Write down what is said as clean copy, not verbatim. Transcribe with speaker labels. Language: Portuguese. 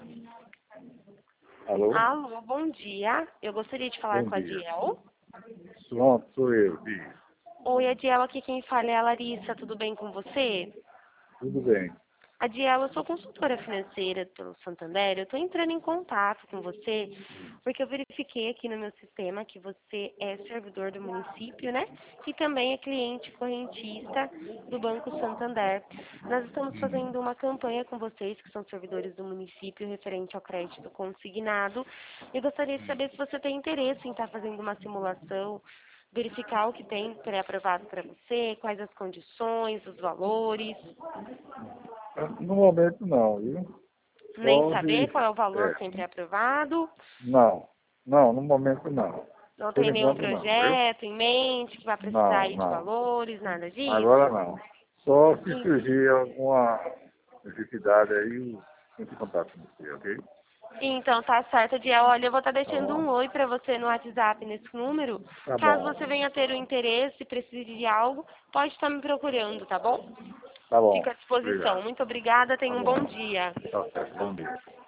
Speaker 1: Alô?
Speaker 2: Alô, bom dia. Eu gostaria de falar
Speaker 1: Bom
Speaker 2: com a
Speaker 1: dia.
Speaker 2: Diel.
Speaker 1: Pronto, sou eu, diz.
Speaker 2: Oi, Adiel, aqui quem fala é a Larissa, tudo bem com você?
Speaker 1: Tudo bem.
Speaker 2: Adiel, eu sou consultora financeira pelo Santander, eu estou entrando em contato com você, porque eu verifiquei aqui no meu sistema que você é servidor do município, né? E também é cliente correntista do Banco Santander. Nós estamos fazendo uma campanha com vocês, que são servidores do município, referente ao crédito consignado. Eu gostaria de saber se você tem interesse em estar fazendo uma simulação, verificar o que tem pré-aprovado para você, quais as condições, os valores.
Speaker 1: No momento não, viu?
Speaker 2: Nem
Speaker 1: Só
Speaker 2: saber
Speaker 1: de...
Speaker 2: qual é o valor
Speaker 1: É,
Speaker 2: sempre aprovado,
Speaker 1: não. Não, no momento não.
Speaker 2: não
Speaker 1: Por
Speaker 2: tem nenhum
Speaker 1: enquanto não, viu?
Speaker 2: projeto em mente que vai precisar
Speaker 1: Não,
Speaker 2: aí de
Speaker 1: não.
Speaker 2: valores, nada
Speaker 1: Agora
Speaker 2: disso.
Speaker 1: não. Só se
Speaker 2: Sim,
Speaker 1: surgir alguma necessidade aí, eu entro em contato com você, ok?
Speaker 2: então tá certo, Dia. Olha, eu vou estar
Speaker 1: Tá
Speaker 2: deixando um
Speaker 1: bom?
Speaker 2: oi para você no WhatsApp nesse número.
Speaker 1: Tá
Speaker 2: Caso
Speaker 1: bom.
Speaker 2: você venha ter o interesse, precise de algo, pode estar me procurando, tá bom?
Speaker 1: Tá
Speaker 2: Fico
Speaker 1: bom.
Speaker 2: à disposição.
Speaker 1: Obrigado.
Speaker 2: Muito obrigada,
Speaker 1: Tá
Speaker 2: tenha um bom
Speaker 1: bom.
Speaker 2: dia.
Speaker 1: Tá certo. Bom dia.